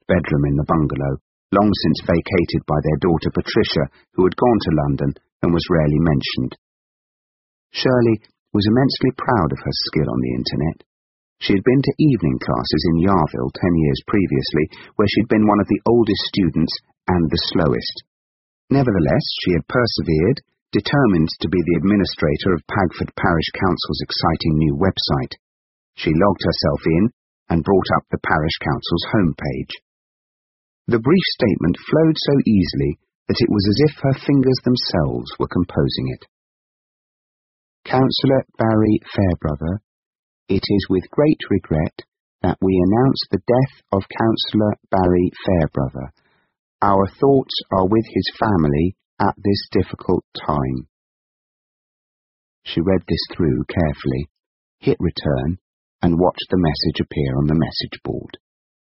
bedroom in the bungalow, long since vacated by their daughter Patricia, who had gone to London and was rarely mentioned. Shirley was immensely proud of her skill on the internet. She had been to evening classes in Yarville 10 years previously, where she'd been one of the oldest students and the slowest. Nevertheless, she had persevered, determined to be the administrator of Pagford Parish Council's exciting new website. She logged herself in and brought up the Parish Council's homepage. The brief statement flowed so easily that it was as if her fingers themselves were composing it. Councillor Barry Fairbrother, it is with great regret that we announce the death of Councillor Barry Fairbrother. Our thoughts are with his family at this difficult time. She read this through carefully, hit return, and watched the message appear on the message board.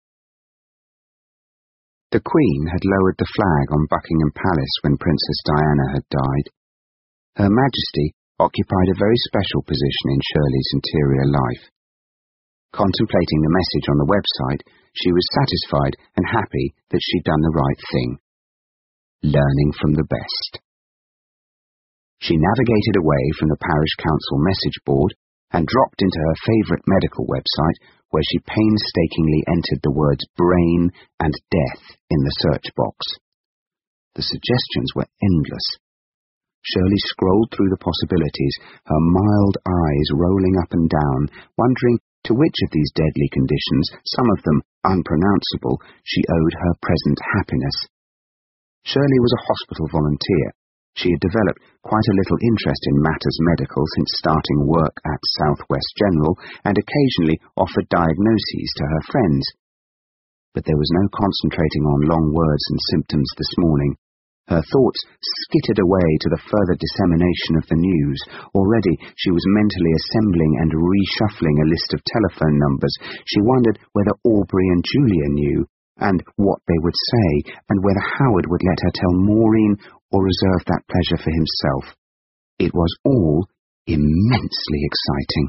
The Queen had lowered the flag on Buckingham Palace when Princess Diana had died. Her Majesty occupied a very special position in Shirley's interior life. Contemplating the message on the website, she was satisfied and happy that she'd done the right thing. Learning from the best. She navigated away from the Parish Council message board and dropped into her favourite medical website, where she painstakingly entered the words brain and death in the search box. The suggestions were endless. Shirley scrolled through the possibilities, her mild eyes rolling up and down, wondering to which of these deadly conditions, some of them unpronounceable, she owed her present happiness. Shirley was a hospital volunteer. She had developed quite a little interest in matters medical since starting work at South West General, and occasionally offered diagnoses to her friends. But there was no concentrating on long words and symptoms this morning. Her thoughts skittered away to the further dissemination of the news. Already she was mentally assembling and reshuffling a list of telephone numbers. She wondered whether Aubrey and Julia knew, and what they would say, and whether Howard would let her tell Maureen or reserve that pleasure for himself. It was all immensely exciting.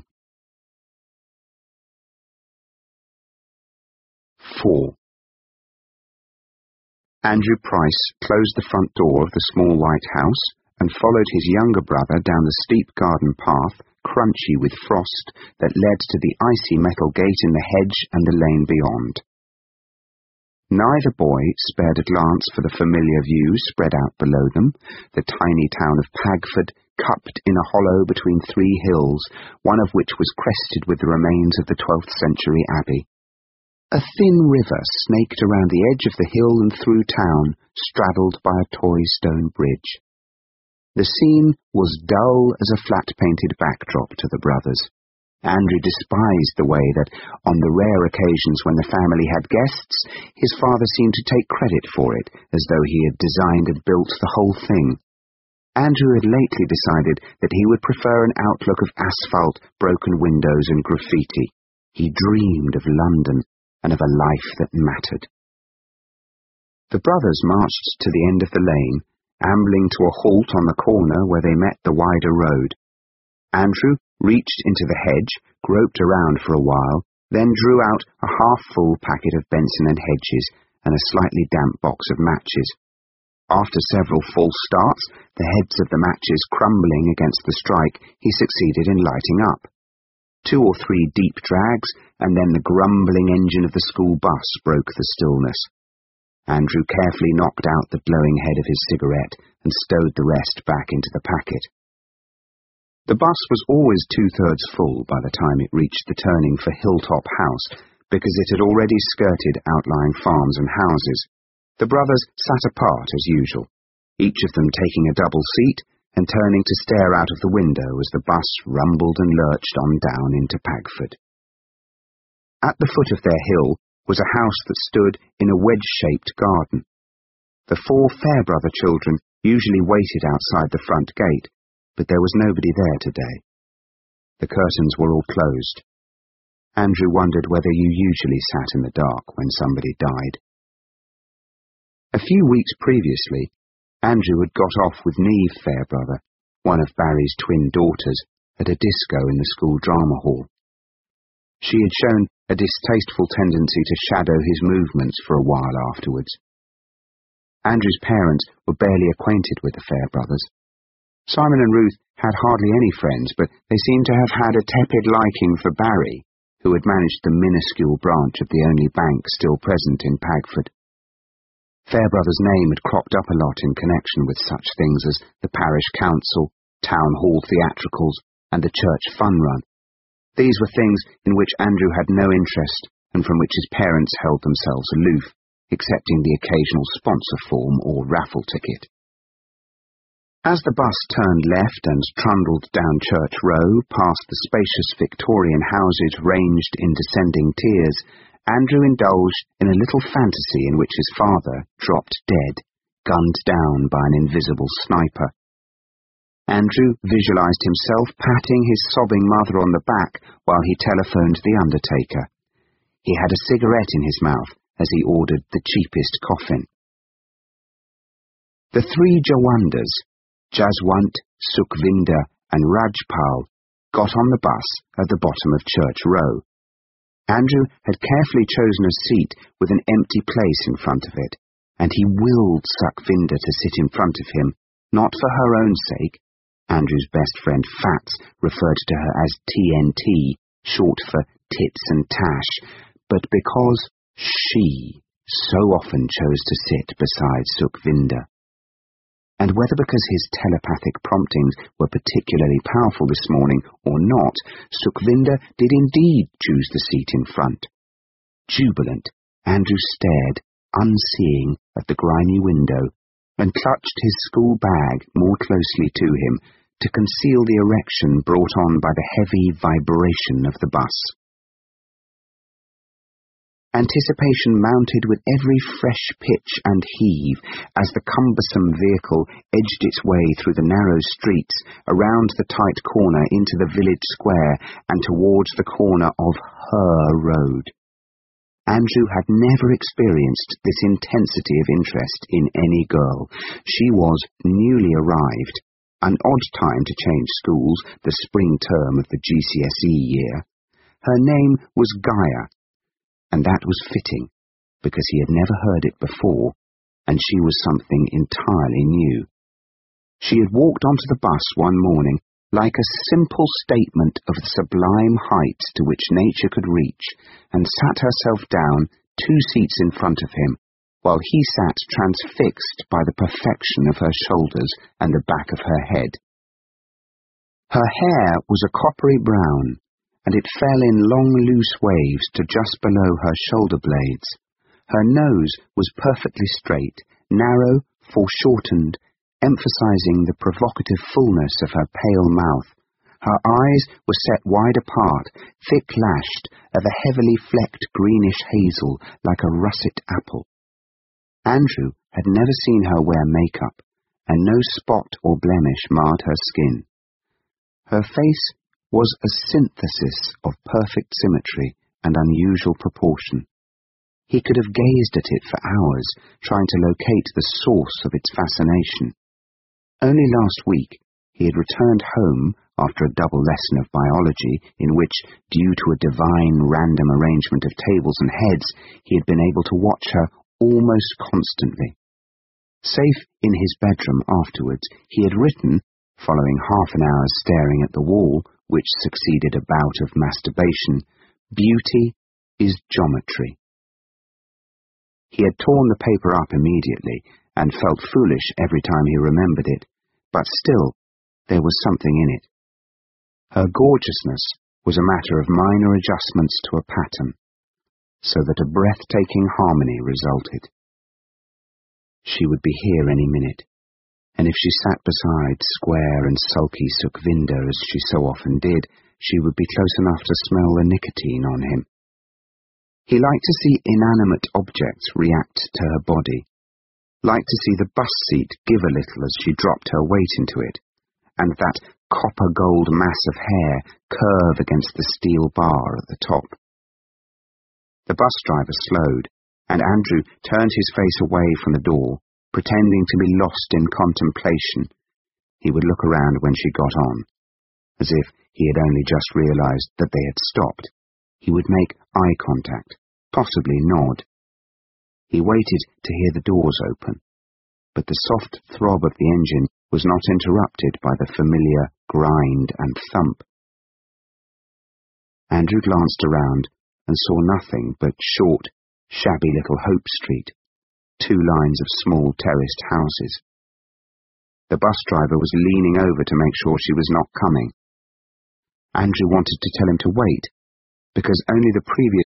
4. Andrew Price closed the front door of the small white house and followed his younger brother down the steep garden path, crunchy with frost, that led to the icy metal gate in the hedge and the lane beyond. Neither boy spared a glance for the familiar view spread out below them, the tiny town of Pagford, cupped in a hollow between 3 hills, one of which was crested with the remains of the 12th century abbey. A thin river snaked around the edge of the hill and through town, straddled by a toy stone bridge. The scene was dull as a flat-painted backdrop to the brothers. Andrew despised the way that, on the rare occasions when the family had guests, his father seemed to take credit for it, as though he had designed and built the whole thing. Andrew had lately decided that he would prefer an outlook of asphalt, broken windows and graffiti. He dreamed of London, and of a life that mattered. The brothers marched to the end of the lane, ambling to a halt on the corner where they met the wider road. Andrew reached into the hedge, groped around for a while, then drew out a half-full packet of Benson and Hedges and a slightly damp box of matches. After several false starts, the heads of the matches crumbling against the strike, he succeeded in lighting up. 2 or 3 deep drags, and then the grumbling engine of the school bus broke the stillness. Andrew carefully knocked out the glowing head of his cigarette and stowed the rest back into the packet. The bus was always 2/3 full by the time it reached the turning for Hilltop House, because it had already skirted outlying farms and houses. The brothers sat apart as usual, each of them taking a double seat and turning to stare out of the window as the bus rumbled and lurched on down into Pagford. At the foot of their hill was a house that stood in a wedge-shaped garden. The 4 Fairbrother children usually waited outside the front gate, but there was nobody there today. The curtains were all closed. Andrew wondered whether you usually sat in the dark when somebody died. A few weeks previously, Andrew had got off with Neve Fairbrother, one of Barry's twin daughters, at a disco in the school drama hall. She had shown a distasteful tendency to shadow his movements for a while afterwards. Andrew's parents were barely acquainted with the Fairbrothers. Simon and Ruth had hardly any friends, but they seemed to have had a tepid liking for Barry, who had managed the minuscule branch of the only bank still present in Pagford. Fairbrothers' name had cropped up a lot in connection with such things as the parish council, town hall theatricals, and the church fun run. These were things in which Andrew had no interest, and from which his parents held themselves aloof, excepting the occasional sponsor form or raffle ticket. As the bus turned left and trundled down Church Row, past the spacious Victorian houses ranged in descending tiers, Andrew indulged in a little fantasy in which his father dropped dead, gunned down by an invisible sniper. Andrew visualized himself patting his sobbing mother on the back while he telephoned the undertaker. He had a cigarette in his mouth as he ordered the cheapest coffin. The three Jawandas, Jaswant, Sukhvinder and Rajpal, got on the bus at the bottom of Church Row. Andrew had carefully chosen a seat with an empty place in front of it, and he willed Sukhvinder to sit in front of him, not for her own sake. Andrew's best friend Fats referred to her as TNT, short for Tits and Tash, but because she so often chose to sit beside Sukhvinder. And whether because his telepathic promptings were particularly powerful this morning or not, Sukhvinder did indeed choose the seat in front. Jubilant, Andrew stared, unseeing, at the grimy window, and clutched his school bag more closely to him to conceal the erection brought on by the heavy vibration of the bus. Anticipation mounted with every fresh pitch and heave as the cumbersome vehicle edged its way through the narrow streets, around the tight corner into the village square and towards the corner of her road. Andrew had never experienced this intensity of interest in any girl. She was newly arrived, an odd time to change schools, the spring term of the GCSE year. Her name was Gaia, and that was fitting, because he had never heard it before, and she was something entirely new. She had walked onto the bus one morning like a simple statement of the sublime heights to which nature could reach, and sat herself down 2 seats in front of him, while he sat transfixed by the perfection of her shoulders and the back of her head. Her hair was a coppery brown, and it fell in long loose waves to just below her shoulder blades. Her nose was perfectly straight, narrow, foreshortened, emphasizing the provocative fullness of her pale mouth. Her eyes were set wide apart, thick-lashed, of a heavily flecked greenish hazel like a russet apple. Andrew had never seen her wear makeup, and no spot or blemish marred her skin. Her face was a synthesis of perfect symmetry and unusual proportion. He could have gazed at it for hours, trying to locate the source of its fascination. Only last week he had returned home after a double lesson of biology in which, due to a divine random arrangement of tables and heads, he had been able to watch her almost constantly. Safe in his bedroom afterwards, he had written, following half an hour's staring at the wall, which succeeded a bout of masturbation, "Beauty is geometry." He had torn the paper up immediately, and felt foolish every time he remembered it, but still, there was something in it. Her gorgeousness was a matter of minor adjustments to a pattern, so that a breathtaking harmony resulted. She would be here any minute, and if she sat beside square and sulky Sukhvinder as she so often did, she would be close enough to smell the nicotine on him. He liked to see inanimate objects react to her body, liked to see the bus seat give a little as she dropped her weight into it, and that copper-gold mass of hair curve against the steel bar at the top. The bus driver slowed, and Andrew turned his face away from the door, pretending to be lost in contemplation. He would look around when she got on, as if he had only just realized that they had stopped, He would make eye contact, possibly nod. He waited to hear the doors open, but the soft throb of the engine was not interrupted by the familiar grind and thump. Andrew glanced around and saw nothing but short, shabby little Hope Street, 2 lines of small terraced houses. The bus driver was leaning over to make sure she was not coming. Andrew wanted to tell him to wait, because only the previous